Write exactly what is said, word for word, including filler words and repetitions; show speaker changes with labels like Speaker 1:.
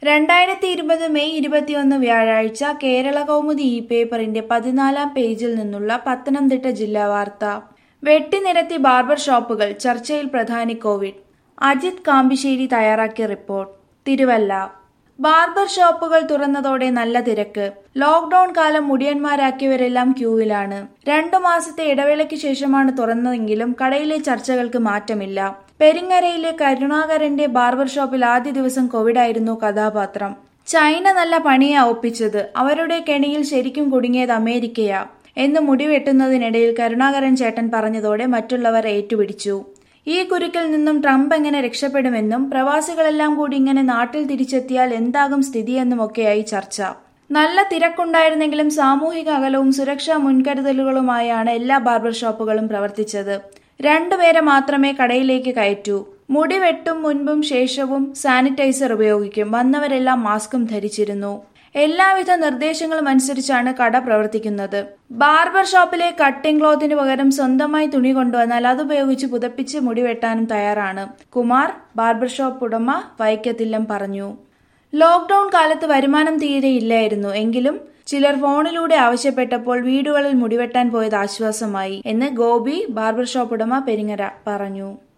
Speaker 1: രണ്ടായിരത്തി ഇരുപത് മെയ് ഇരുപത്തിയൊന്ന് വ്യാഴാഴ്ച കേരള കൗമുദി ഇ പേപ്പറിന്റെ പതിനാലാം പേജിൽ നിന്നുള്ള പത്തനംതിട്ട ജില്ലാ വാർത്ത. വെട്ടിനിരത്തി ബാർബർ ഷോപ്പുകൾ, ചർച്ചയിൽ പ്രധാനി കോവിഡ്. അജിത് കാമ്പിശ്ശേരി തയ്യാറാക്കിയ റിപ്പോർട്ട്. തിരുവല്ല. ബാർബർ ഷോപ്പുകൾ തുറന്നതോടെ നല്ല തിരക്ക്. ലോക്ഡൌൺ കാലം മുടിയന്മാരാക്കിയവരെല്ലാം ക്യൂവിലാണ്. രണ്ടു മാസത്തെ ഇടവേളയ്ക്ക് ശേഷമാണ് തുറന്നതെങ്കിലും കടയിലെ ചർച്ചകൾക്ക് മാറ്റമില്ല. പെരിങ്ങരയിലെ കരുണാകരന്റെ ബാർബർ ഷോപ്പിൽ ആദ്യ ദിവസം കോവിഡായിരുന്നു കഥാപാത്രം. ചൈന നല്ല പണിയാ ഒപ്പിച്ചത്, അവരുടെ കെണിയിൽ ശരിക്കും കുടുങ്ങിയത് അമേരിക്കയാ എന്ന് മുടിവെട്ടുന്നതിനിടയിൽ കരുണാകരൻ ചേട്ടൻ പറഞ്ഞതോടെ മറ്റുള്ളവർ ഏറ്റുപിടിച്ചു. ഈ കുരുക്കിൽ നിന്നും ട്രംപ് എങ്ങനെ രക്ഷപ്പെടുമെന്നും പ്രവാസികളെല്ലാം കൂടി ഇങ്ങനെ നാട്ടിൽ തിരിച്ചെത്തിയാൽ എന്താകും സ്ഥിതിയെന്നുമൊക്കെയായി ചർച്ച. നല്ല തിരക്കുണ്ടായിരുന്നെങ്കിലും സാമൂഹിക അകലവും സുരക്ഷാ മുൻകരുതലുകളുമായാണ് എല്ലാ ബാർബർ ഷോപ്പുകളും പ്രവർത്തിച്ചത്. രണ്ടുപേരെ മാത്രമേ കടയിലേക്ക് കയറ്റൂ. മുടി വെട്ടും മുൻപും ശേഷവും സാനിറ്റൈസർ ഉപയോഗിക്കും. വന്നവരെല്ലാം മാസ്കും ധരിച്ചിരുന്നു. എല്ലാവിധ നിർദ്ദേശങ്ങളും അനുസരിച്ചാണ് കട പ്രവർത്തിക്കുന്നത്. ബാർബർ ഷോപ്പിലെ കട്ടിംഗ് ക്ലോത്തിന് പകരം സ്വന്തമായി തുണി കൊണ്ടുവന്നാൽ അതുപയോഗിച്ച് പുതപ്പിച്ച് മുടിവെട്ടാനും തയ്യാറാണ്. കുമാർ, ബാർബർ ഷോപ്പ് ഉടമ, വൈക്കത്തില്ലം പറഞ്ഞു. ലോക്ഡൌൺ കാലത്ത് വരുമാനം തീരെ ഇല്ലായിരുന്നു. എങ്കിലും ചിലർ ഫോണിലൂടെ ആവശ്യപ്പെട്ടപ്പോൾ വീടുകളിൽ മുടിവെട്ടാൻ പോയത് ആശ്വാസമായി എന്ന് ഗോപി, ബാർബർ ഷോപ്പ് ഉടമ, പെരിങ്ങര പറഞ്ഞു.